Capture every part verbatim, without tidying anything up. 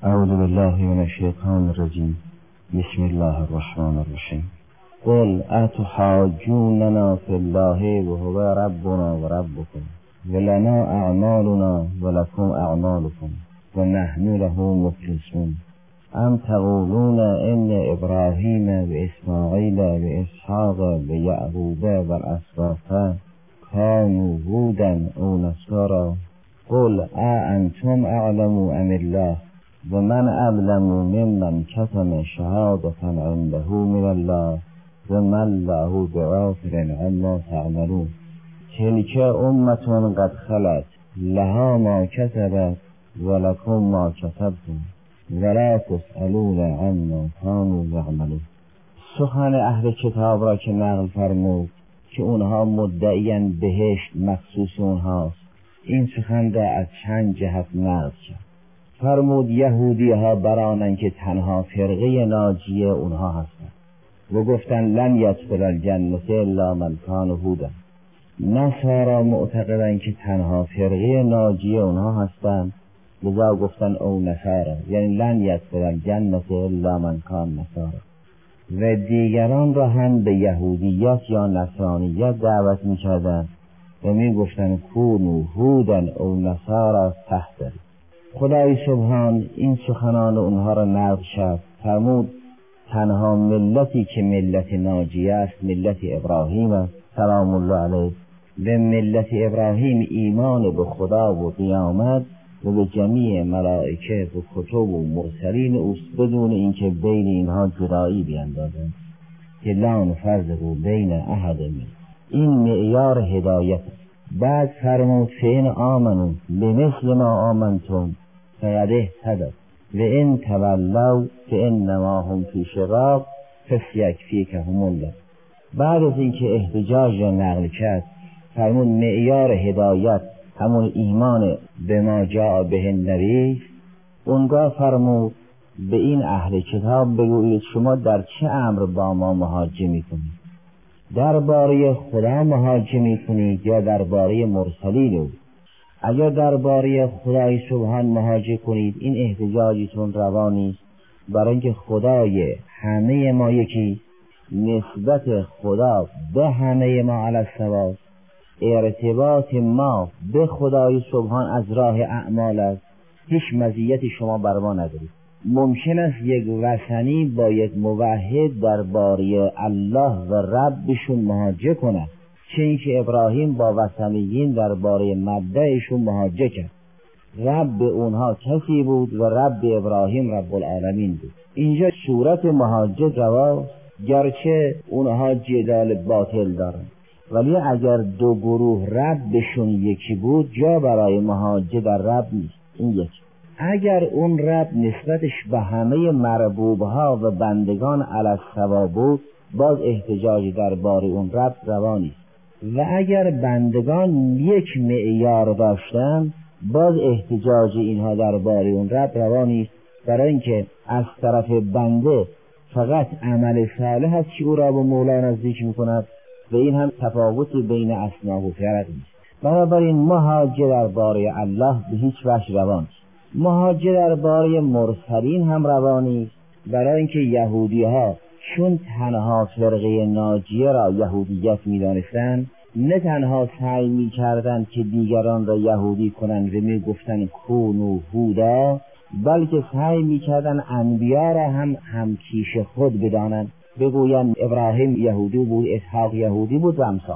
اعوذ بالله من الشیطان الرجیم. بسم الله الرحمن الرحیم. قل اتحاجوننا فی الله و هو ربنا و ربکم ولنا اعمالنا ولکم اعمالکم و نحن له مخلصون ام تقولون ان ابراهیم و اسماعیل و اسحاق و یعقوب و الاسباط کانوا هودا او نصارا قل اانتم اعلم ام الله و من اعلم ممن کتم شهادة عنده من الله و من الله بغافل عما تعملون تلک امة قد خلت لها ما کسبت ولکم ما کسبتم ولا تسألون عما كانوا یعملون. سخن اهل کتاب را که نقل فرمود که اونها مدعیان بهشت مخصوص اونهاست، این سخن را از چند جهت نقل کرد. فرمود یهودی ها برانن که تنها فرقه ناجیه اونها هستند و گفتن لن یدخل الجنة الا من کان هودا. نصارا معتقدن که تنها فرقه ناجیه اونها هستند، لذا گفتن او نصارا، یعنی لن یدخل الجنة الا من کان نصارا. و دیگران را هم به یهودیت یا نصرانیت دعوت میکردن و میگفتن کونوا هودا او نصارا تهتدوا. خدای سبحان این سخنان اونها را نقل کرد. فرمود تنها ملتی که ملت ناجیه است ملت ابراهیم است سلام الله علیه. به ملت ابراهیم ایمان به خدا و قیامت و به جمیع ملائکه و کتب و مرسلین اوست، بدون اینکه بین اینها جدایی بیندازند که لا نفرق بین احد منهم. این معیار هدایت. بعد فرمود فإن آمنوا بمثل ما آمنتم فقد اهتدوا و ان تولوا فانما هم فی شقاق فسیکفیکهم الله. بعد از اینکه احتجاج را نقل کرد فرمود معیار هدایت همون ایمان به ما جاء به النبی. اونگاه فرمود به این اهل کتاب بگویید شما در چه امر با ما محاجه میکنید؟ درباره خدا محاجه میکنید یا درباره مرسلین او؟ اگر درباره خدای سبحان محاجه کنید این احتجاجتون روا نیست، برای اینکه خدای همه ما یکی، نسبت خدا به همه ما علی السوا، ارتباط ما به خدای سبحان از راه اعمال است. هیچ مزیتی شما بر ما ندارید. ممکن است یک وثنی با یک موحد درباره الله و ربشون محاجه کنه، چه اینکه ابراهیم با وثنیین درباره مبدأشون محاجه کرد. رب اونها کسی بود و رب ابراهیم رب العالمین بود. اینجا صورت محاجه رواست، گرچه اونها جدال باطل دارن، ولی اگر دو گروه ربشون یکی بود جا برای محاجه در رب نیست. این یکی. اگر اون رب نسبتش به همه مربوبها و بندگان علی السوا بود باز احتجاج درباره اون رب روا نیست. و اگر بندگان یک معیار داشتن باز احتجاج اینها درباره اون رب روا نیست، برای اینکه از طرف بنده فقط عمل صالح است که او را به مولا نزدیک میکند و این هم تفاوتی بین اصناف و فرق نیست. بنابراین محاجه درباره الله به هیچ وجه روا نیست. محاجه درباره مرسلین هم روا نیست، برای اینکه یهودی ها چون تنها فرقه ناجیه را یهودیت می دانستند، نه تنها سعی می کردند که دیگران را یهودی کنند و می گفتند کونوا هودا، بلکه سعی می کردند انبیا را هم همکیش خود بدانند، بگویند ابراهیم یهودی بود، اسحاق یهودی بود و امثال.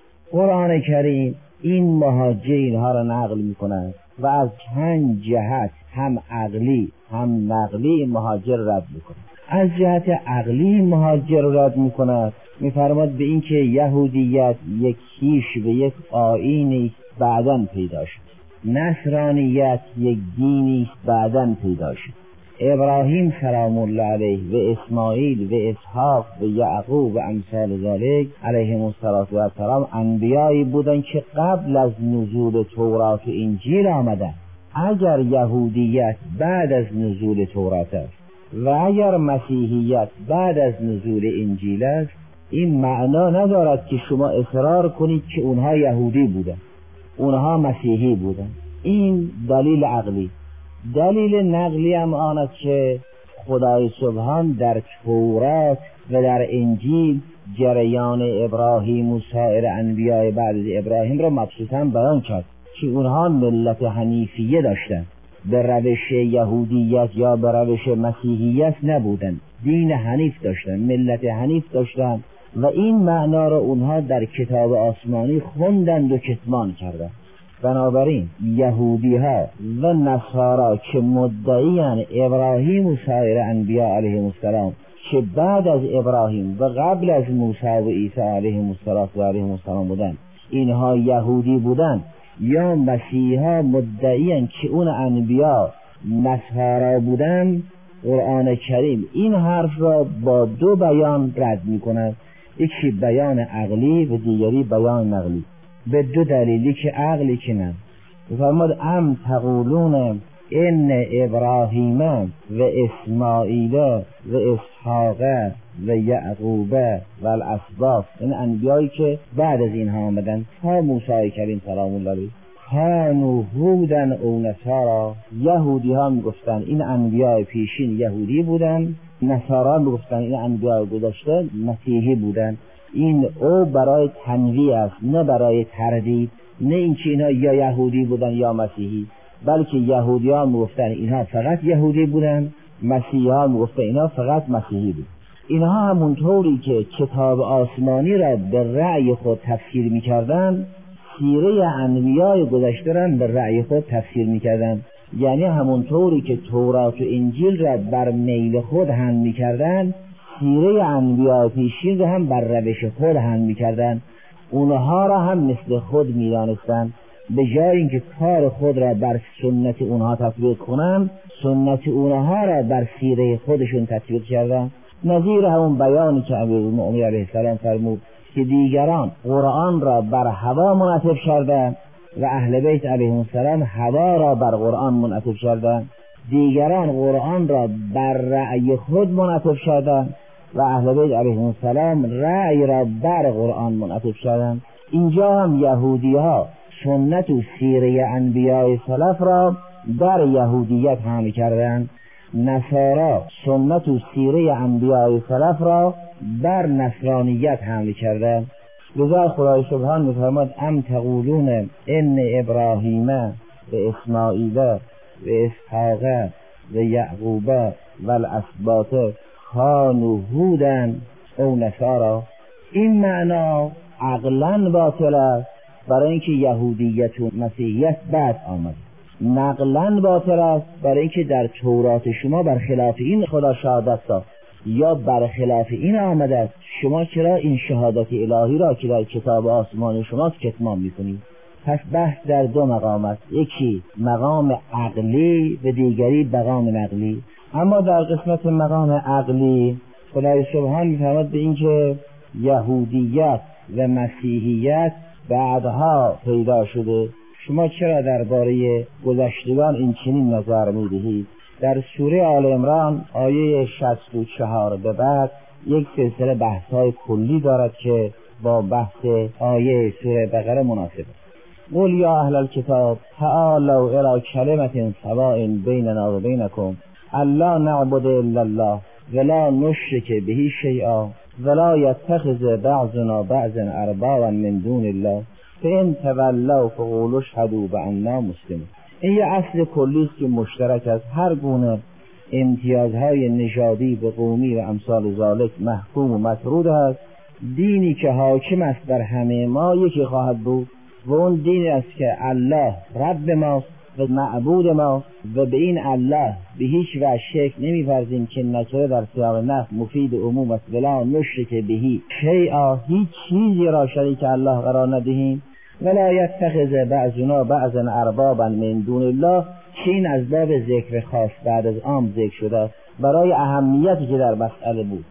قرآن کریم این محاجه اینها را نقل می کند و از چند جهت هم عقلی هم نقلی مهاجر رد می کند. از جهت عقلی مهاجر رد می کند، می فرماد به این که یهودیت یک کیش و یک آیینی بعداً پیدا شد، نصرانیت یک دینی بعداً پیدا شد. ابراهیم سلام الله علیه و اسماعیل و اسحاق و یعقوب و امثال ذالک علیهم السلام انبیایی بودند که قبل از نزول تورات و انجیل آمدند. اگر یهودیت بعد از نزول تورات است و اگر مسیحیت بعد از نزول انجیل است، این معنا ندارد که شما اصرار کنید که اونها یهودی بودند اونها مسیحی بودند. این دلیل عقلی. دلیل نقلی هم آن است که خدای سبحان در تورات و در انجیل جریان ابراهیم و سایر انبیاء بعد از ابراهیم را مبسوطاً بیان کرد که اونها ملت حنیفیه داشتند، به روش یهودیت یا به روش مسیحیت نبودند، دین حنیف داشتند، ملت حنیف داشتند و این معنا را اونها در کتاب آسمانی خوندند و کتمان کردند. بنابراین یهودی ها و نصارا که مدعیان ابراهیم و سایر انبیاء علیهم السلام که بعد از ابراهیم و قبل از موسی و عیسی علیهم السلام و علیهم السلام بودند، اینها یهودی بودند، یا مسیحا مدعیان که اون انبیاء نصارا بودند، قرآن کریم این حرف را با دو بیان رد می کند، یکی بیان عقلی و دیگری بیان نقلی، به دو دلیلی که عقلی که نه. فرمود ام تقولون ان ابراهیم و اسماعیل و اسحاق و یعقوب و الاسباط، این انبیایی که بعد از اینها آمدن تا موسی کریم سلام الله علیه، کانوا هودا او نصارا، یهودی ها میگفتن این انبیاء پیشین یهودی بودن، نصارا میگفتن این انبیاء گذشته مسیحی بودن. این او برای تنویع است، نه برای تردید، نه اینکه اینها یا یهودی بودن یا مسیحی، بلکه یهودی ها میگفتن اینها فقط یهودی بودن، مسیحی ها میگفتن اینها فقط مسیحی بود. اینها همونطوری که کتاب آسمانی را به رأی خود تفسیر میکردن، سیره انبیاء گذشته را به رأی خود تفسیر میکردن. یعنی همونطوری که تورات و انجیل را بر میل خود حمل میکردن، سیره انبیاء پیشین را هم بر روش خود حمل میکردن. اونها را هم مثل خود میدانستند، به جای اینکه کار خود را بر سنت اونها تطبیق کنند، سنت اونها را بر سیره خودشون تطبیق کردند. نظیر همون بیانی که امیرالمؤمنین علیه السلام فرمود که دیگران قرآن را بر هوا منعطف کردند و اهل بیت علیهم السلام هوا را بر قرآن منعطف کردند، دیگران قرآن را بر رأی خود منعطف کردند و اهل بیت علیهم السلام رأی را بر قرآن منعطف کردند. اینجا هم یهودی ها سنت و سیره انبیاء سلف را در یهودیت حمل کردند، نصارا سنت و سیره انبیاء سلف را بر نصرانیت حمل کردند. لذا خدای سبحان می‌فرماید ام تقولون ان ابراهیم و اسماعیل و اسحاق و یعقوب و الاسباط کانوا هودا او نصارا. این معنا عقلاً باطل است، برای اینکه یهودیت و مسیحیت بعد آمد. نقلاً باطل است، برای اینکه در تورات شما برخلاف این خدا شهادت داد یا برخلاف این آمده است. شما چرا این شهادت الهی را که در کتاب آسمان شماست کتمان میکنید؟ پس بحث در دو مقام است، یکی مقام عقلی و دیگری مقام نقلی. اما در قسمت مقام عقلی خدای سبحان می‌فرماید به اینکه یهودیت و مسیحیت بعدها پیدا شده، شما چرا درباره گذشتگان این چنین نظر می‌دهید؟ در سوره آل عمران آیه شصت و چهار به بعد یک سلسله بحث‌های کلی دارد که با بحث آیه سوره بقره مناسب است. قل یا اهل الکتاب تعالوا الی کلمة سواء بیننا و بینکم الا نعبد الا الله ولا نشرک به شیئا ولا یتخذ بعضنا بعضا اربابا من دون الله فان تولوا فقولوا اشهدوا بأننا مسلمون. این یه اصل کلی است که مشترک از هر گونه امتیازهای نژادی و قومی و امثال ذالک محکوم و مطرود است. دینی که حاکم است بر همه ما یکی خواهد بود و اون دینی است که الله رب ماست و معبود ما و به این الله به هیچ وجه شرک نمی‌ورزیم که نکره در سیاق نفی مفید عموم است. ولا نشرک به شیئا، هیچ چیزی را شریک الله قرار ندهیم. ولا یتخذ بعضنا بعضا اربابا من دون الله، که این از باب ذکر خاص بعد از عام ذکر شده برای اهمیتی که در مسئله بود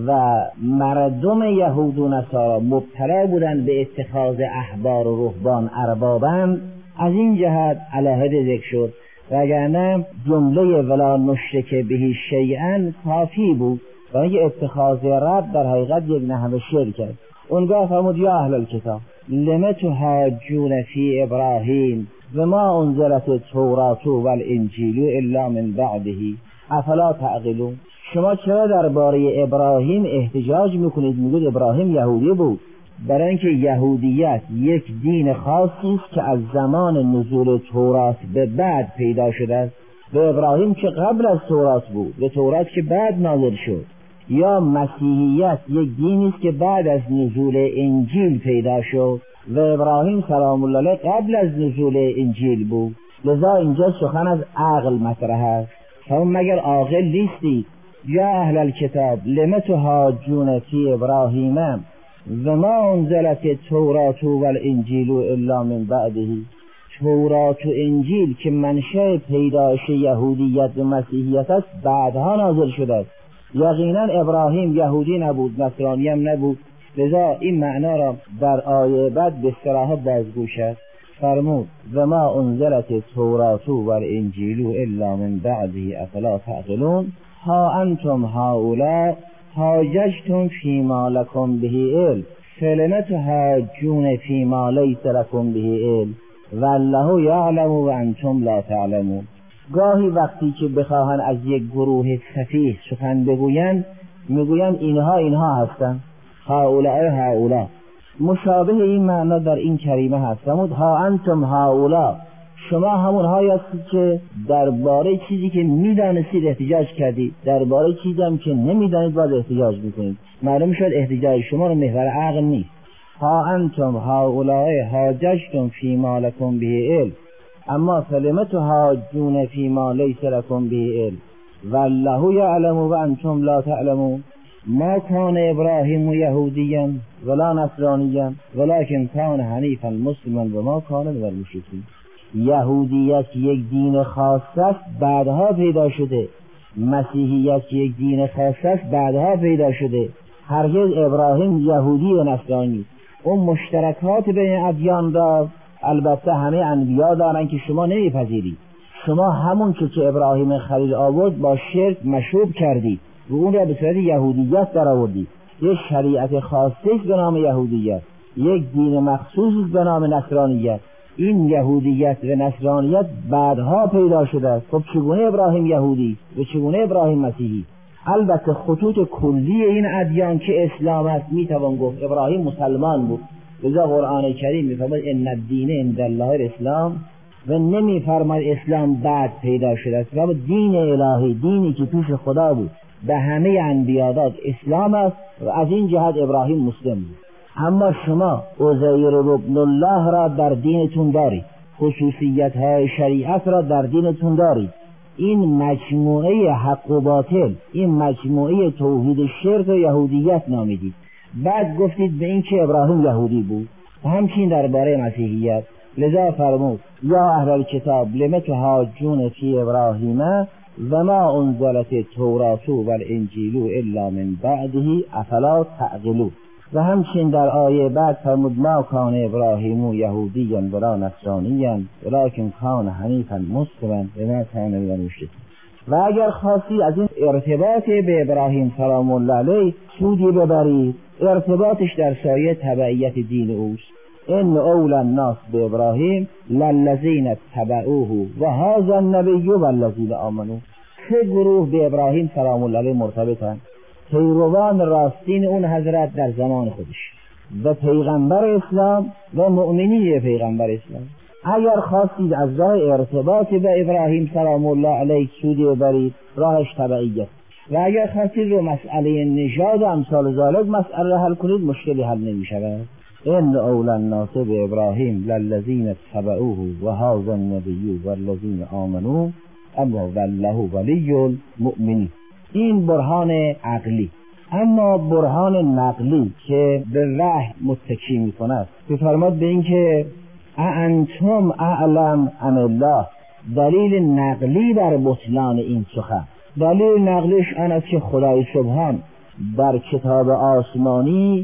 و مردم یهود و نصارا مبتلا بودند به اتخاذ احبار و رهبان اربابا، از این جهت علاهده ذکر شد، وگرنه جمله ولا نشرک به شیئا کافی بود و اینکه اتخاذ رب در حقیقت یک نحو شرک است. اونگاه فرمود یا اهل الکتاب لم تحاجون فی ابراهیم و ما انزلت التوراة والانجیل الا من بعده افلا تعقلون. شما چرا درباره ابراهیم احتجاج میکنید؟ میگید ابراهیم یهودی بود. برای اینکه یهودیت یک دین خاصی است که از زمان نزول تورات به بعد پیدا شده است. و ابراهیم که قبل از تورات بود و تورات که بعد نازل شد. یا مسیحیت یک دینی است که بعد از نزول انجیل پیدا شد و ابراهیم سلام الله علیه قبل از نزول انجیل بود. لذا اینجا سخن از عقل مطرح است. شما مگر عاقل نیستید؟ یا اهل الکتاب لم تحاجون فی ابراهیم و ما انزلت التوراة والانجیل الا من بعده. تورات و انجیل که منشأ پیدایش یهودیت و مسیحیت است بعدها نازل شده است. یقینا ابراهیم یهودی نبود، نصرانی هم نبود. لذا این معنا را در آیه بعد به صراحت بازگو شد. فرمود و ما انزلت التوراة والانجیل الا من بعده افلا تعقلون. ها انتم هؤلاء حاججتم فیما لکم به علم فلم تحاجون فیما لیس لکم به علم والله یعلم و انتم لا تعلمون. گاهی وقتی که بخواهند از یک گروه سفیه سخن بگویند میگویند اینها اینها هستند، هؤلاء هؤلاء. مشابه این معنا در این کریمه هست. فرمود ها انتم هؤلاء، شما همون هایی هستید که درباره چیزی که میدانستید احتجاج کردید، درباره چیزی هم که نمیدانید باز احتجاج میکنید. معلوم شد احتجاج شما رو محور عقل نیست. ها انتم هؤلاء حاججتم فیما لکم به علم اما فلم تحاجون فیما لیس لکم به علم والله یعلم و انتم لا تعلمون. ما کان ابراهیم یهودیا ولا نصرانیا ولکن کان حنیفا مسلما و ما کان من المشرکین. یهودیت یک دین خاص است بعدها پیدا شده، مسیحیت یک دین خاص است بعدها پیدا شده. هرگز ابراهیم یهودی و نصرانی. اون مشترکات بین ادیان را البته همه انبیا دارن که شما نمیپذیرید. شما همون که که ابراهیم خلیل آورد با شرک مشروب کردید و اون را به صورت یهودیت در آوردید. یک شریعت خاصی به نام یهودیت، یک دین مخصوص به نام نصرانیت. این یهودیت و نصرانیت بعدها پیدا شده است. خب چگونه ابراهیم یهودی و چگونه ابراهیم مسیحی؟ البته خطوط کلی این ادیان که اسلام است میتوان گفت ابراهیم مسلمان بود. لذا قرآن کریم میفرماید ان الدین عند الله الاسلام و نمیفرماید اسلام بعد پیدا شده است. و دین الهی، دینی که پیش خدا بود به همه انبیا داد، اسلام است و از این جهت ابراهیم مسلم بود. اما شما عزیر ابن الله را در دینتون دارید، خصوصیت های شریعت را در دینتون دارید. این مجموعه حق و باطل، این مجموعه توحید شرک و یهودیت نامیدید. بعد گفتید به این که ابراهیم یهودی بود و همچین درباره مسیحیت. لذا فرمود یا اهل الکتاب لم تحاجون فی ابراهیم و ما انزلت التوراة والانجیل الا من بعده افلا تعقلون. و همچنین در آیه بعد فرمود ما کان ابراهیم یهودیا ولا نصرانیا ولکن کان حنیفا مسلما و ما کان من المشرکین. و اگر خواستی از این ارتباط به ابراهیم سلام الله علیه سودی ببرید، ارتباطش در سایه تبعیت دین اوست. ان اول الناس به ابراهیم للذین اتبعوه و هذا النبی والذین آمنوا. سه گروه به ابراهیم سلام الله علیه مرتبطند: پیروان راستین اون حضرت در زمان خودش و پیغمبر اسلام و مؤمنین پیغمبر اسلام. اگر خواستید از راه ارتباط به ابراهیم سلام الله علیه سودی ببرید، راهش تبعیت. و اگر خواستید رو مسئله نژاد و امثال ذالک مسئله حل کنید، مشکلی حل نمی شود. ان اول الناس به ابراهیم للذین اتبعوه و هذا النبی والذین آمنوا اما والله ولی المؤمنین. این برهان عقلی. اما برهان نقلی که به وحی متکی می کند بفرماد به این که اانتم اعلم ام الله. دلیل نقلی بر بطلان این سخن، دلیل نقلیش آن است که خدای سبحان در کتاب آسمانی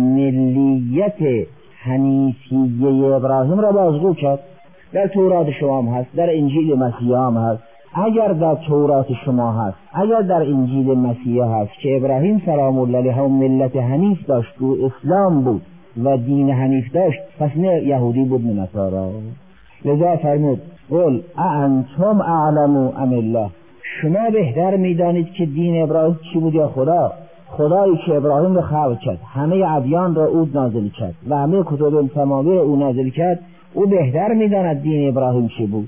ملیت حنیفیه ابراهیم را بازگو کرد. در تورات شما هم هست، در انجیل مسیح هم هست. اگر در تورات شما هست، اگر در انجیل مسیح هست که ابراهیم سلام الله علیه هم ملت حنیف داشت و اسلام بود و دین حنیف داشت، پس نه یهودی بود نه نصارا. لذا فرمود قل اانتم اعلم ام الله، شما بهتر میدانید که دین ابراهیم چی بود یا خدا؟ خدایی که ابراهیم رو خلق کرد، همه ادیان را او نازل کرد و همه کتب سماوی را او نازل کرد، او بهتر میداند دین ابراهیم چی بود.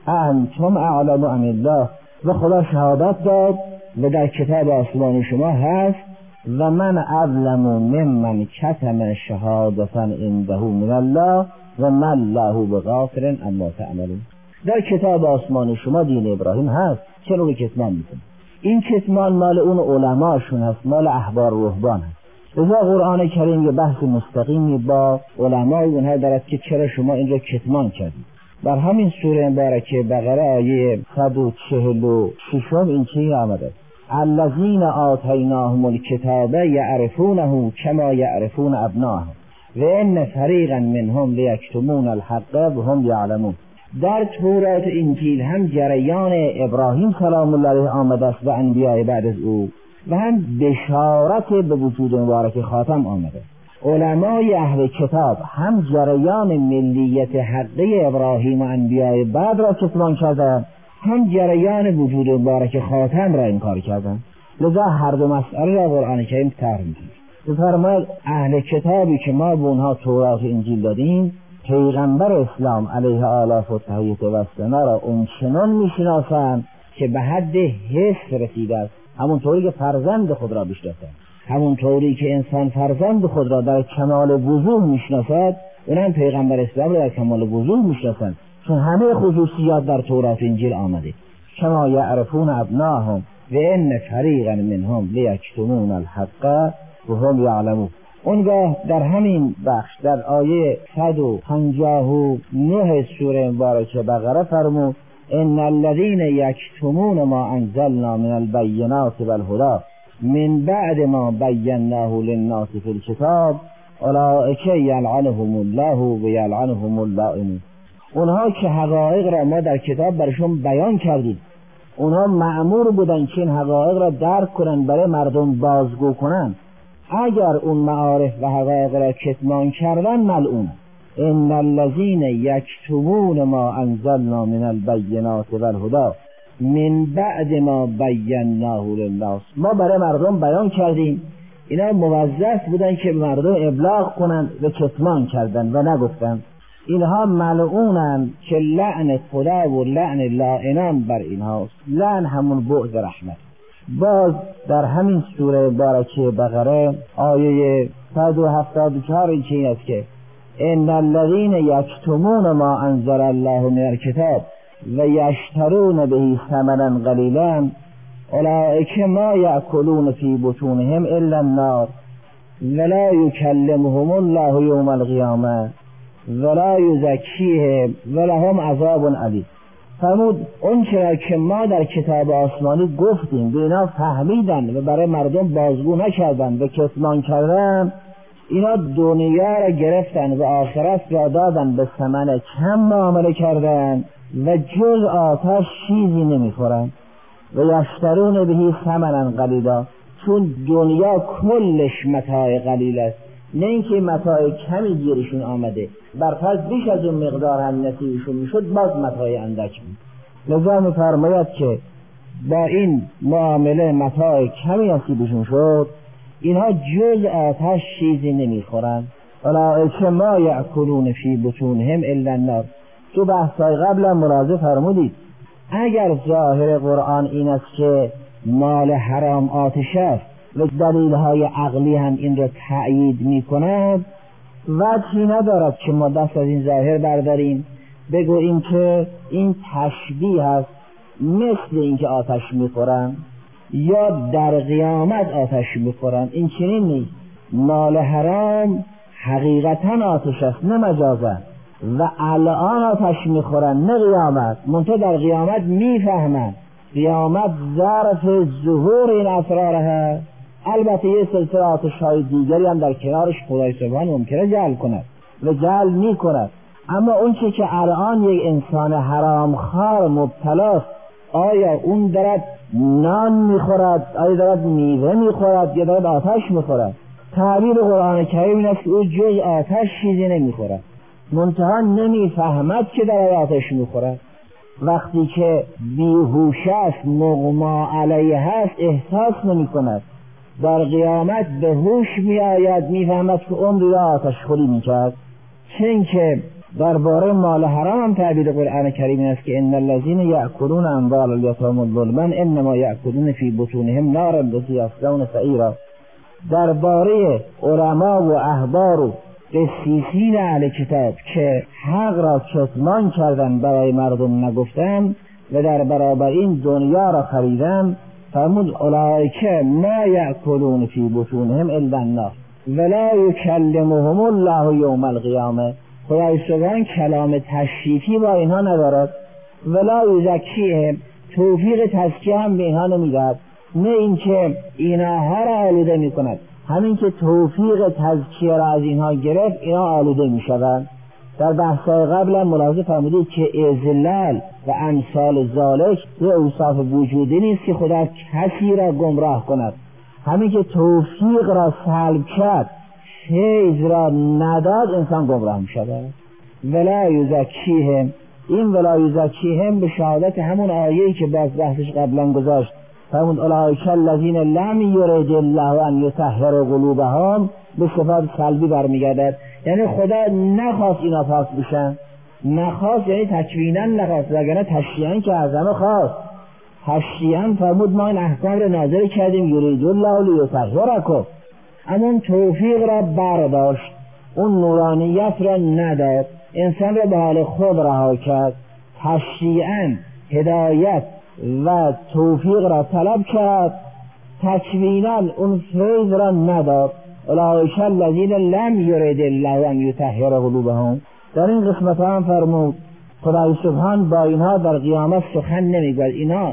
انتم اعلم ام الله، و خدا شهادت داد و در کتاب آسمانی شما هست و من اظلم ممن کتم شهادتا عنده من الله و ما الله بغافل عما تعملون. در کتاب آسمانی شما دین ابراهیم هست، چرا رو کتمان میکنه؟ این کتمان مال اون علماشون هست، مال احبار و رهبان هست. لذا قرآن کریم یه بحث مستقیمی با علمای اونها دارد که چرا شما این رو کتمان کردید. در همین سوره مبارکه بقره آیه صد و چهل و شش این چی آمده؟ الذین آتیناهم الکتاب یعرفونه کما یعرفون ابناءهم و ان فریقا منهم لیکتمون الحق و هم یعلمون. در تورات و انجیل هم جریان ابراهیم سلام الله علیه آمده است و انبیاء بعد از او، و هم بشارت به وجود مبارک خاتم آمده. علمای اهل کتاب هم جریان ملیت حقی ابراهیم و انبیاء بعد را کتمان کردند، هم جریان وجود مبارک خاتم را انکار کردند. لذا هر دو مسئله را قرآن کریم طرح می‌کند. فرماید اهل کتابی که ما به اونها تورات و انجیل دادیم، پیغمبر اسلام علیه آلاف و تحییت و سنا را اونچنان میشناسند که به حد حس رسیده است، همون طوری که فرزند خود را بشناسند، همون طوری که انسان فرزند خود را در کمال وضوح میشناسد، اونم پیغمبر اسلام را در کمال وضوح میشناسند، چون همه خصوصیات در تورات و انجیل آمده. کما یعرفون ابناهم و ان فریقا منهم لیکتمون الحق و هم یعلمون. اونگاه در همین بخش در آیه صد و پنجاه و نه سوره مبارکه بقره فرمود ان الذين یکتمون ما انزلنا من البینات والهدى من بعد ما بیناه للناس فی الکتاب اولئک یلعنهم الله و یلعنهم اللائمون. اونها که حقایق را ما در کتاب برشون بیان کردیم، اونها مأمور بودن که این حقایق را درک کنن، برای مردم بازگو کنن. اگر اون معارف و حقایق را کتمان کردن ملعون. ان الذين یکتمون ما انزلنا من البینات والهدى من بعد ما بیناه للناس، ما برای مردم بیان کردیم، اینا موظف بودن که به مردم ابلاغ کنند و کتمان کردن و نگفتن. اینها ملعونن که لعن خدا و لعن لائنان بر اینهاست. لعن همون بعد رحمت. باز در همین سوره مبارکه بقره آیه صد و هفتاد و چهار این چین است که ان الذين یکتمون ما انزل الله من الکتاب و یشترون به ثمنا قلیلا اولئک ما یأکلون فی بطونهم الا النار ولا یکلمهم الله یوم القیامه ولا یزکیهم ولهم عذاب علیم. فرمود اون چرا که ما در کتاب آسمانی گفتیم به اینا فهمیدن و برای مردم بازگو نکردن و کتمان کردن، اینا دنیا را گرفتن و آخرت را دادن به ثمن کم معامله کردن و جز آتش چیزی نمیخورن و یشترون بهی ثمنا قلیلا، چون دنیا کلش متاع قلیل است، نه اینکه متاع کمی گیرشون آمده، برفرض بیش از اون مقدار هم نصیبشون میشد باز متاع اندک بود. لذا میفرماید که با این معامله متاع کمی نصیبشون شد، اینها جز آتش چیزی نمیخورن. اولئک ما یأکلون فی بطونهم الا النار. تو بحثای قبلا ملاحظه فرمودید اگر ظاهر قرآن این است که مال حرام آتش است و دلیل‌های عقلی هم این را تأیید می‌کند، وجهی ندارد که ما دست از این ظاهر برداریم بگوییم که این تشبیه است، مثل اینکه آتش می‌خورن یا در قیامت آتش می‌خورن. این چنین نیست. مال حرام حقیقتاً آتش است، نه مجازاً، و الان آتش می‌خورن نه قیامت. منتها در قیامت می‌فهمن قیامت ظرف ظهور این اسرار هست. البته یه سلسله آتش‌های دیگری هم در کنارش خدای سبحان ممکنه جعل کند و جعل می کند، اما اون چه که الان یک انسان حرام خار مبتلاست، آیا اون دارد نان میخورد، آیا دارد میوه میخورد یا دارد آتش میخورد؟ تعبیر قرآن کریم این است که او جز آتش چیزی نمیخورد. منتها نمیفهمد که در آیاتش میخورد. وقتی که بیهوش است، مغما علیه هست، احساس نمی کند. در قیامت به هوش می آید، می فهمد که عمری را آتش خوری می کرد. چون که درباره مال حرام هم تعبیر قرآن کریم است که ان الذين یأکلون اموال الیتامی ظلما انما یأکلون فی بطونهم نارا یصلون سعیرا. درباره علما و احبار و قسیسین اهل کتاب که حق را کتمان کردن، برای مردم نگفتن و در برابر این دنیا را خریدن، فرمود اولئک ما یأکلون فی بطونهم الا النار ولا یکلمهم الله یوم القیامه. خدای سبحان کلام تشریفی با اینها ندارد، ولا یزکیهم، توفیق تزکیه هم به اینها نمیدهد. نه اینکه اینها را آلوده میکند، همین که توفیق تزکیه را از اینها گرفت اینا آلوده میشوند. در بحث‌های قبل هم ملاحظه فرمودید که اذلال و امثال ذالک به اوصاف وجودی نیست که خدا کسی را گمراه کند. همین که توفیق را سلب کرد، فیض را نداد، انسان گمراه می‌شود. ولا یزکیهم، این ولا یزکیهم به شهادت همون آیه‌ای که باز بحثش قبلا گذاشت، فرمود اولئک الذین لم یرد الله ان یطهر قلوبهم، به صفات سلبی برمیگردد. یعنی خدا نخواست اینا پاک بشن، نخواست، یعنی تکوینا نخواست، وگرنه تشریعاً که از همه خواست. تشریعاً فرمود ما این احکام را نازل کردیم یرید الله لیطهرکم، اما اون توفیق را برداشت، اون نورانیت را نداد، انسان را به حال خود رها کرد. تشریعاً هدایت و توفیق را طلب کرد، تکوینا اون فیض را نداد. اولئک الذین لم یرد الله ان یطهر قلوبهم. در این قسمت هم فرمود خدای سبحان با اینها در قیامت سخن نمیگوید، اینا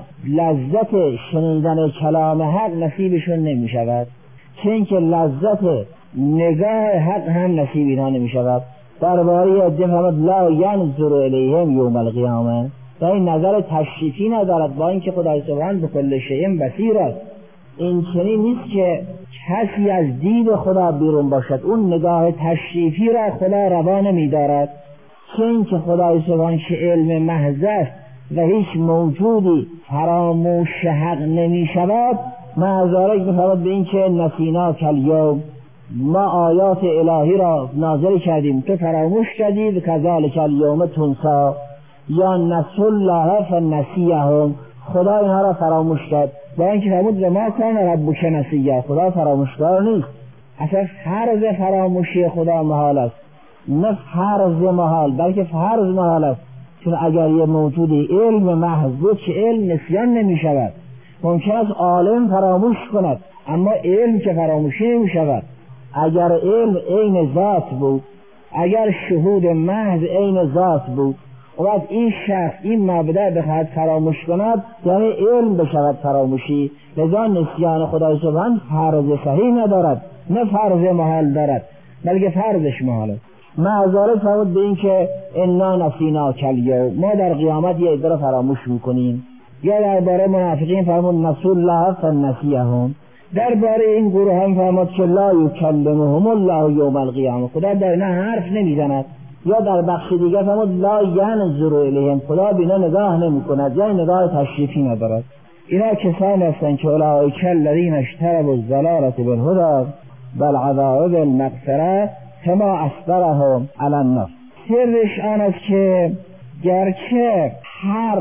لذت شنیدن کلام حق نصیبشون نمی شود، چون که لذت نگاه حق هم نصیب اینها نمی شود. درباره عده فرمود لا ینظر الیهم یوم القیامه، در این نظر تشریفی ندارد، با اینکه خدای سبحان به کل شیء بصیر است. این چنین نیست که کسی از دید خدا بیرون باشد، اون نگاه تشریفی را خدا روا نمی دارد، چون که خدای سبحان که علم محض است و هیچ موجودی فراموش حق نمی شود. معذارک می‌فرماید به این که نسینا کالیوم، ما آیات الهی را نازل کردیم تو فراموش کردی، و کذالک الیوم تنسی، یا نسوا الله فنسیهم، خدا اینها را فراموش کرد. با اینکه فرمود و ما کان ربک نسیا، خدا فراموشکار نیست. اصلا فرض فراموشی خدا محال است، نه فرض محال بلکه فرض محال است، چون اگر یه موجودی علم محض بود که علم نسیان نمی شود. ممکن است عالم فراموش کند اما علم که فراموشی نمی شود. اگر علم عین ذات بود، اگر شهود محض عین ذات بود، و بعد این شخص این مبدأ بخواهد فراموش کند یعنی علم بشود فراموشی. لذا نسیان خدای سبحان فرض صحیح ندارد، نه فرض محال دارد، بلکه فرضش محال است. معذارت فرمود به این که انا نسینا کالیوم، ما در قیامت یه عده را فراموش میکنیم. یا درباره منافقین فرمود نسوا الله فنسیهم. درباره این گروه هم فرمود که لا یکلمهم الله یوم القیامه، خدا در اینا حرف نمیزند. یا در بخش دیگر فرمود لا ینظر الیهم، خدا به اینا نگاه نمیکند، یعنی نگاه تشریفی ندارد. اینا کسانی هستند که اولئک الذین اشتروا الضلاله بالهدی بالعذاب بالمغفره کما اصبرهم علی النار. سرش آن است که گرچه هر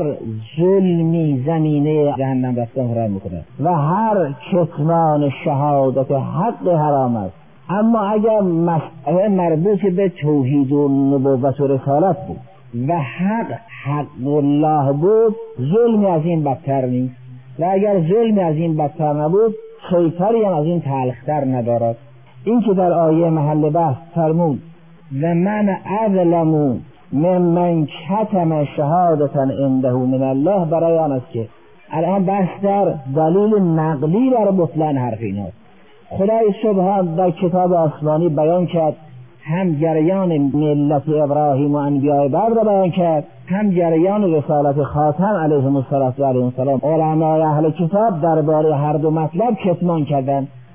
ظلمی زمینه جهنم رفتن حرام میکند و هر کتمان شهادت حق حرام است، اما اگر مسئله مربوط به توحید و نبوت و رسالت بود و حق حق الله بود، ظلمی از این بدتر نیست. و اگر ظلمی از این بدتر نبود، خیتری هم از این تلختر ندارد. این که در آیه محل بحث فرمود و من اظلم ممن کتم شهادتا عنده من الله، برای آن است که الان بحث در دلیل نقلی بر بطلان حرف ایناست. خدای سبحان در کتاب آسمانی بیان کرد، هم جریان ملت ابراهیم و انبیاء بعد را بیان کرد، هم جریان رسالت خاتم علیه السلام و علیه السلام. علمای اهل کتاب درباره هر دو مطلب کتمان کردند.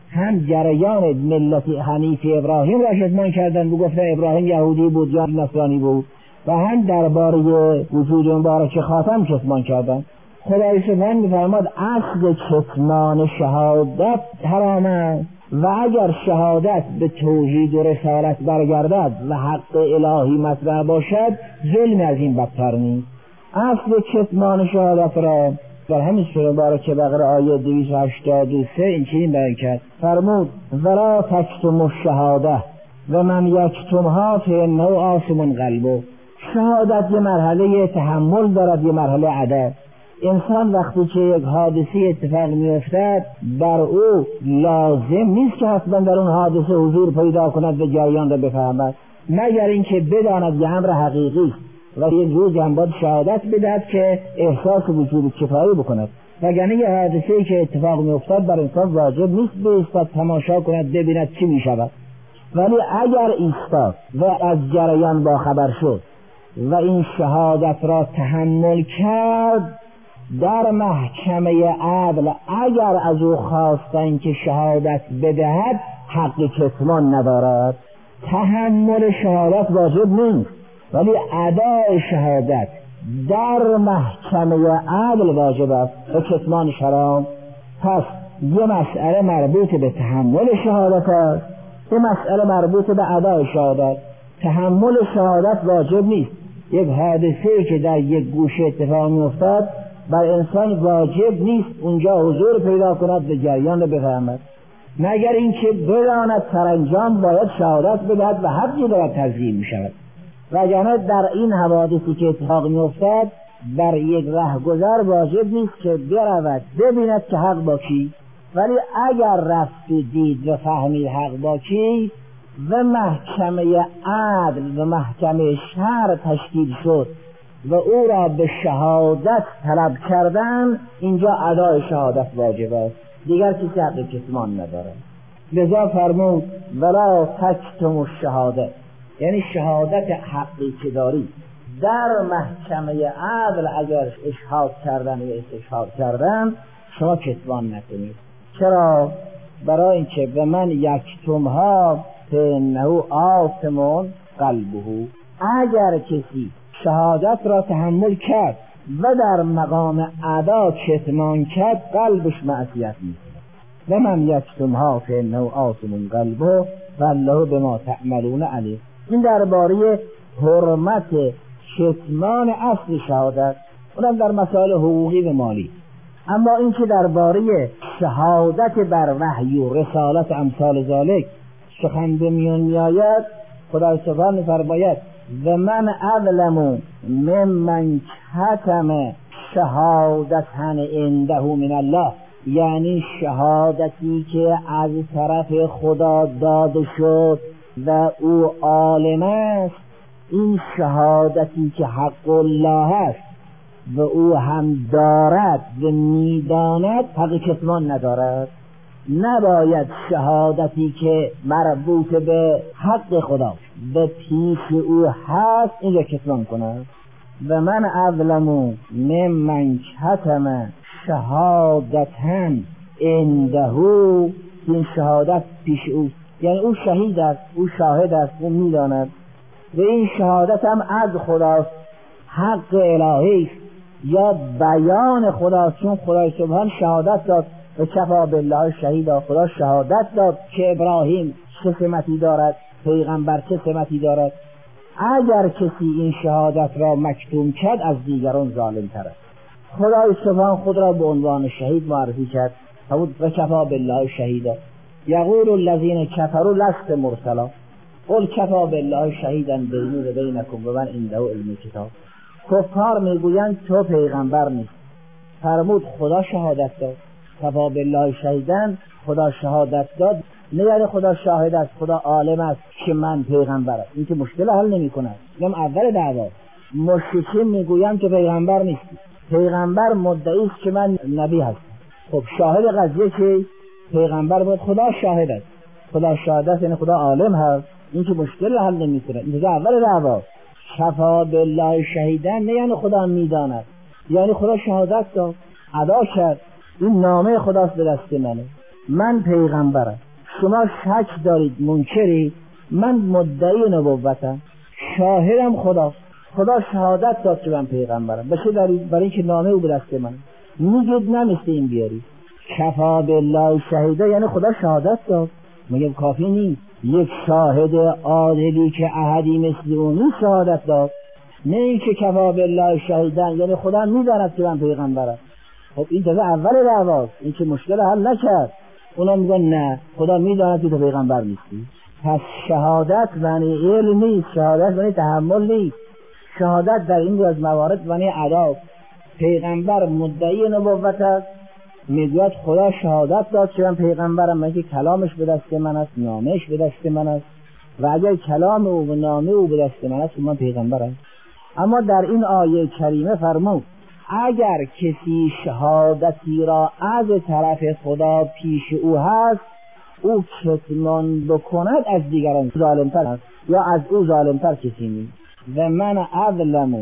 هم جریان ملت حنیف ابراهیم را کتمان کردند و گفتن ابراهیم یهودی بود یا نصرانی بود، و هم درباره وجود مبارک خاتم کتمان کردند. خدای سبحان می‌فرماد اصل کتمان شهادت حرام است و اگر شهادت به توحید و رسالت برگردد و حق الهی مطرح باشد ظلم از این بدتر نیست. اصل کتمان شهادت را در همین سوره مبارکه بقره آیه دویست و هشتاد و سه این چنین بیان کرد، فرمود ولا تکتموا الشهاده و من یکتمها فانه آثم قلبه. شهادت یه مرحله تحمل دارد، یه مرحله ادب. انسان وقتی که یک حادثه اتفاق میافتد بر او لازم نیست که حتما در اون حادثه حضور پیدا کند و جریان را بفهمد، مگر اینکه بداند یه امر حقیقی و یک روز هم باید شهادت بدهد که احساس وجود کفایی بکند. وگرنه یه حادثه‌ای که اتفاق میافتد بر انسان واجب نیست بایستد تماشا کند ببیند چی میشود، ولی اگر ایستاد و از جریان باخبر شد و این شهادت را تحمل کرد، در محکمه عدل اگر از او خواستن که شهادت بدهد حق کتمان ندارد. تحمل شهادت واجب نیست ولی ادای شهادت در محکمه عدل واجب است و کتمان حرام. پس یه مسئله مربوط به تحمل شهادت است، یه مسئله مربوط به ادای شهادت. تحمل شهادت واجب نیست. یک حادثه‌ای که در یک گوشه اتفاق می‌افتد بر انسان واجب نیست اونجا حضور پیدا کند و جریان را بفهمد، مگر اینکه بداند سرانجام باید شهادت بدهد و حقی دارد تضییع می‌شود. وگرنه در این حوادثی که اتفاق می‌افتد بر یک رهگذر واجب نیست که برود ببیند که حق با کی، ولی اگر رفت و دید و فهمید حق با کی و محکمه عدل و محکمه شرع تشکیل شد و او را به شهادت طلب کردن، اینجا ادای شهادت واجب است، دیگر کسی حق کتمان نداره. لذا فرمود ولا تکتموا الشهاده، یعنی شهادت حقی که داری در محکمه عدل اگر اشهاد کردن و استشهاد کردن شما کتمان نکنید. چرا؟ برای اینکه به من یکتمها فانه آثم قلبه، اگر کسی شهادت را تحمل کرد و در مقام ادا کتمان کرد قلبش معصیت می‌کند. و من یکتمها فانه آثم قلبه والله بما تعملون علیم. این درباره حرمت کتمان اصل شهادت، اونم در مسائل حقوقی و مالی. اما این که درباره شهادت بر وحی و رسالت امثال ذالک سخن به میان میآید، خدای سبحانه فرماید و من اظلم ممن کتم شهادتن عنده من الله، یعنی شهادتی که از طرف خدا داده شد و او عالم است، این شهادتی که حق الله است و او هم دارد و میداند حق کتمان ندارد. نباید شهادتی که مربوط به حق خدا به پیش او هست این را کتمان کند. و من اظلم ممن کتم شهادتن عنده، این شهادت پیش او، یعنی او شهید است، او شاهد است، او میداند و این شهادت هم از خداست، حق الهی است یا بیان خداست، چون خدای سبحان شهادت داد و کفا بالله شهیدا، خدا شهادت داد که ابراهیم چه سمتی دارد، پیغمبر چه سمتی دارد. اگر کسی این شهادت را مکتوم کرد از دیگران ظالم تر است. خدای سبحان خود را به عنوان شهید معرفی کرد، فرمود و کفا بالله شهیدا یقول الذین کفروا لست مرسلا قل کفا بالله شهیدا بینی و بینکم و من عنده علم کتاب. کفار میگویند تو پیغمبر نیست، فرمود خدا شهادت داد، کفا بالله شهیدا، خدا شهادت داد، نه یعنی خدا شاهد است، خدا عالم است که من پیغمبرم. این که مشکل حل نمی کند. اینم اول دعوا. مشرکین میگویند که پیغمبر نیستی، پیغمبر مدعی است که من نبی هستم. خب شاهد قضیه که پیغمبر بود، خدا شاهد است، خدا شاهد است یعنی خدا عالم هست. این که مشکل حل نمی کند. این اول دعوا. کفا بالله شهیدا نه یعنی خدا میداند، یعنی خدا شهادت داد، ادا کرد، این نامه خداست به دست منه. من پیغمبرم، شما شک دارید، منکری، من مدعی نبوتم، شاهدم خداست. خدا شهادت داد که من پیغمبرم. به چه دلیل؟ برای اینکه نامه او به دست من. میگید نمیشه این بیاری. کفا بالله شهیده، یعنی خدا شهادت داد، مگه کافی نیست یک شاهد عادلی که احدی مثل اون شهادت داد؟ نه اینکه کفا بالله شهیدن یعنی خدا میداند که من پیغمبرم. خب این تازه اول دعواست، این که مشکل حل نکرد. اونا میگن نه خدا میداند که تو پیغمبر نیستی. پس شهادت معنی علم نیست، شهادت معنی تحمل نیست. شهادت در این از موارد معنی ادا. پیغمبر مدعی نبوت است، میگوید خدا شهادت داد که من پیغمبرم، من که کلامش به دست من است، نامش به دست من است، و اگر کلام او و نامه او به دست من است من پیغمبرم. اما در این آیه کریمه فرمود اگر کسی شهادتی را از طرف خدا پیش او هست، او کتمان بکند از دیگران ظالمتر است، یا از او ظالمتر کسی نیست. و من اظلم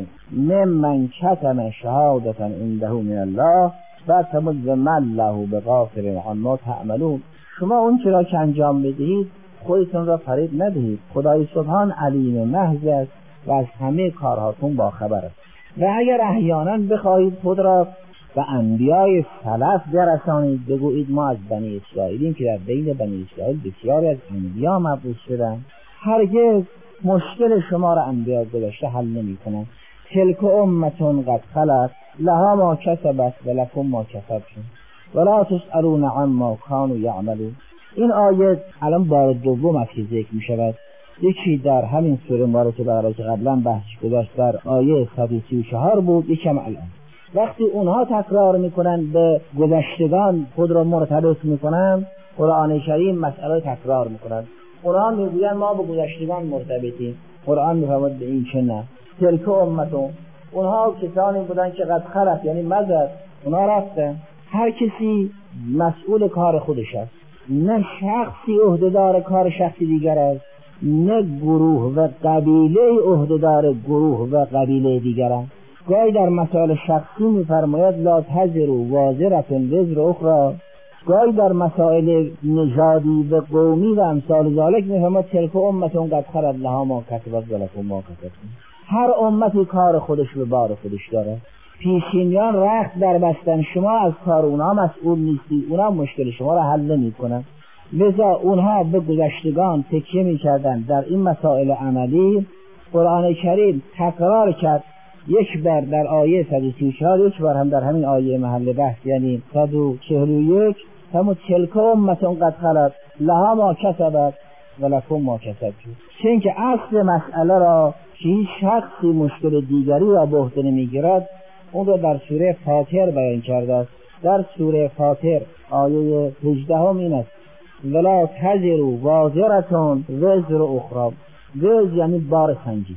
ممن کتم شهادتا عنده من الله و تمد من له بغافل عما تعملون. شما اون چرا که انجام بدهید خودتون را فریب ندهید، خدای سبحان علیم محض است و از همه کارهاتون با خبر است. و اگر احیانا بخواهید خود را و انبیای سلف برسانید، بگویید ما از بنی اسرائیلیم که در بین بنی اسرائیل بسیاری از انبیا مبعوث شدند، هرگز مشکل شما را انبیا گذشته حل نمی کنند. تلک امتون قد خلت لها ما کسبت و لکم ما کسبتم ولا تسألون عما کانوا یعملون. این آیه الان بار دوم است که ذکر می شود. یکی در همین سوره مبارکه که برای قبلا بحث گذاشت در آیه صد و سی و چهار بود، یکم الان. وقتی اونها تکرار میکنن به گذشتگان خود را مرتبط میکنن، قرآن کریم مسئله تکرار میکنن. قرآن میگوین ما به گذشتگان مرتبطیم، قرآن میفرماید به این چه نه. تلک امتون، اونها کسانی بودن که قد خلت یعنی مضت، اونها رفتن. هر کسی مسئول کار خودش است، نه شخصی عهدهدار کار شخصی دیگر است، نه گروه و قبیله عهدهدار گروه و قبیله دیگر است. گاهی در مسائل شخصی میفرماید لا تزر وازرة وزر اخرى، گاهی در مسائل نژادی و قومی و امثال ذالک میفرماید تلک امتون قد خلت لها ما کسبت و لکم ما کسبتم. هر امتی کار خودش به بار خودش داره. پیشینیان رخت در بستن، شما از کار اونها مسئول نیستی، اونها مشکل شما را حل نمی کنن. لذا اونها به گذشتگان تکیه می کردن. در این مسائل عملی قرآن کریم تکرار کرد، یک بار در آیه صد و سی و چهار، یک بار هم در همین آیه محل بحث یعنی صد و چهل و یک، همون تلک امتون قد خلت لها ما کسبت و لکم ما کسبتم. چون که اصل مسئله را که هیچ شخصی مشکل دیگری را به عهده نمیگیرد، اون رو در سوره فاطر بیان کرده است. در سوره فاطر آیه هجده هم این است ولا تزر وازرة وزر اخرى. وزر یعنی بار سنگین،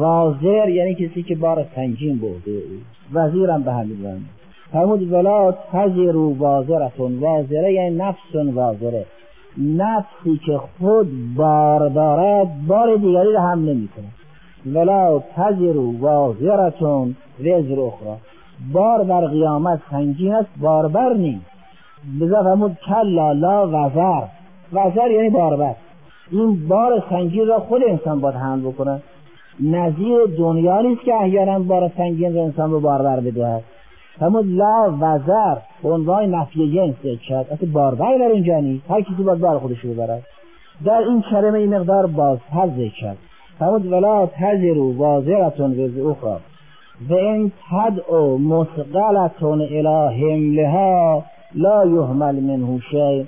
وازر یعنی کسی که بار سنگین به عهده او، وزیرم به همین معنی. فرمود ولا تزر وازرة، وازره یعنی نفس وازره، نفسی که خود بار دارد بار دیگری را هم نمی کند. ولا تزر وازرة وزر اخرى، بار در قیامت سنگین است، باربر نیست. لذا فرمود کلا لا وزر، وزر یعنی باربر. این بار سنگین را خود انسان باید حمل بکنه. نظیر دنیا نیست که احیانا بار سنگین را انسان رو باربر بدهد. فرمود لا وزر به عنوان نفی جنس شد، اصلا باربر در اینجا نیست، هر کسی باید بار خودش رو ببرد. در این کلمه این مقدار بازتر ذکر شد. فرمود ولا تزر وازرة وزر اخرى و این تدعو مثقلة الی حملها لا یحمل منه شیء.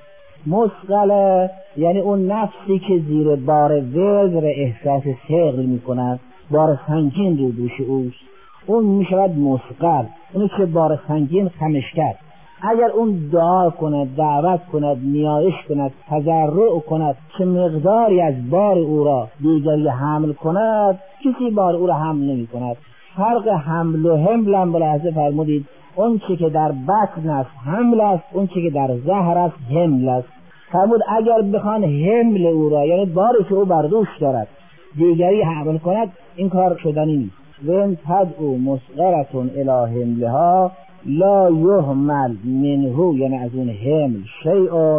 مثقله یعنی اون نفسی که زیر بار وزر احساس ثقل میکند، بار سنگین رو دوش اوست، اون میشود مثقل. اونی که بار سنگین خمش کرد، اگر اون دعا کند، دعوت کند، نیایش کند، تضرع کند که مقداری از بار او را دیگری حمل کند، کسی بار او را حمل نمی کند. فرق حمل و حمل هم بلحظه فرمودید، اون چی که در بطن است حمل است، اون چی که در ظهر است حمل است. فرمود اگر بخوان حمل او را یعنی باری که او بر دوش دارد دیگری حمل کند، این کار شدنی نیست. وین تدعو مثقلة الی حملها لا یحمل منه، یعنی از اون حمل شیء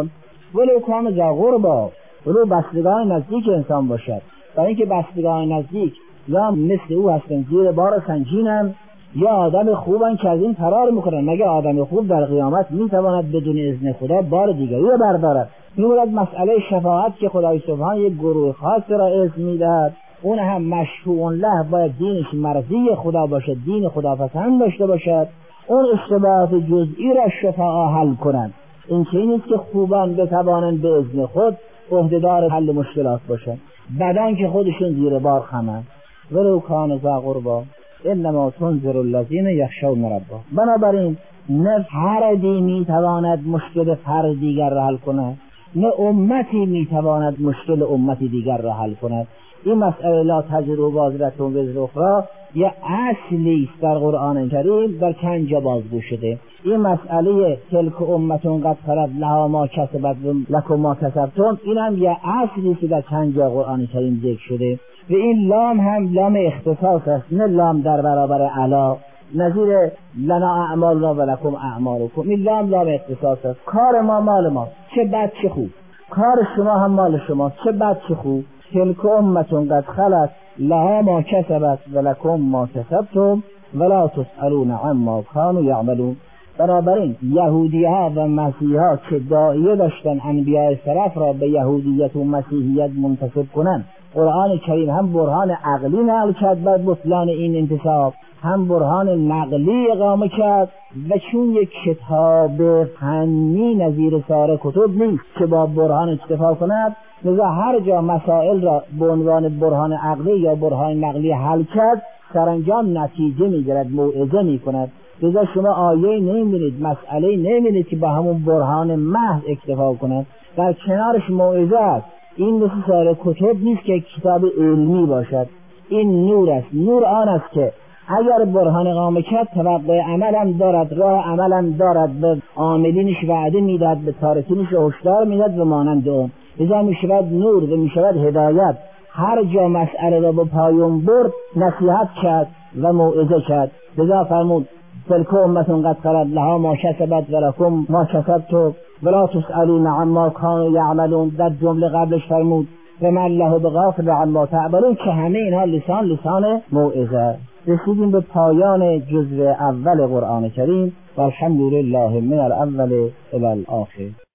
ولو کان ذا قربا، ولو بستگان نزدیک انسان باشد. برای اینکه بستگان نزدیک یا مثل او هستن زیر بار سنگینن یا آدم خوبن که از این فرار میکنن. مگه آدم خوب در قیامت میتواند بدون اذن خدا بار دیگری رو بردارد؟ میموند مسئله شفاعت که خدای سبحان یک گروه خاص را اذن میدهد، اون هم مشروع له، باید دینش مرضی خدا باشد، دین خدا پسند داشته باشد. اون اشتباهات جزئی را شفاعا حل کنند. این چه نیست که خوبان بتوانند به اذن خود عهدهدار حل مشکلات باشند، بدن که خودشون زیر بار خمند. ولو کان ذا قربا انما تنذر الذین یخشون ربهم. بنابراین نه فردی میتواند مشکل فرد دیگر را حل کند، نه امتی میتواند مشکل امتی دیگر را حل کند. این مسئله لا تزر وازرة وزر اخرى یه اصلی است در قرآن کریم، در چند جا بازگو شده. این مسئله تلک امتون قد خلت لها ما کسبت لکم ما کسبتم، این هم یه اصلی است در چند جا قرآن کریم ذکر شده. و این لام هم لام اختصاص است، نه لام در برابر علا، نظیر لنا اعمالنا و لکم اعمالکم. این لام لام اختصاص است. کار ما مال ما، چه بد چه خوب. کار شما هم مال شما، چه بد چه خوب. تلک امتون قد خلت لها ما کسبت و لکم ما کسبتم ولا تسألون عما كانوا یعملون. بنابراین یهودی ها و مسیحی ها که داعیه داشتن انبیاء سلف را به یهودیت و مسیحیت منتسب کنند، قرآن کریم هم برهان عقلی نقل کرد بر بطلان این انتساب، هم برهان نقلی اقامه کرد. و چون یک کتاب فنی نظیر سایر کتب نیست که با برهان اکتفا کند، لذا هر جا مسائل را به عنوان برهان عقلی یا برهان نقلی حل کرد، سرانجام نتیجه میگیرد، موعظه میکند. لذا شما آیه نمیبینید، مسئله نمیبینید که با همون برهان محض اکتفا کند، در کنارش موعظه است. این مثل سایر کتب نیست که کتاب علمی باشد، این نور است. نور آن است که اگر برهان اقامه کرد توقع عمل هم دارد، راه عمل هم دارد، به عاملینش وعده میداد، به تارکینش هشدار میداد و مانند اون. لذا میشود نور و میشود هدایت. هر جا مسئله را به پایان برد نصیحت کرد و موعظه کرد. لذا فرمود تلک امتون قد خلت لها ما کسبت و لکم ما کسبتم ولا تسألون عما كانوا یعملون. در جمله قبلش فرمود و من الله بغافل عما تعملون، که همه اینها لسان لسان موعظه. رسیدیم به پایان جزء اول قرآن کریم و الحمدلله من الاول الی الاخر.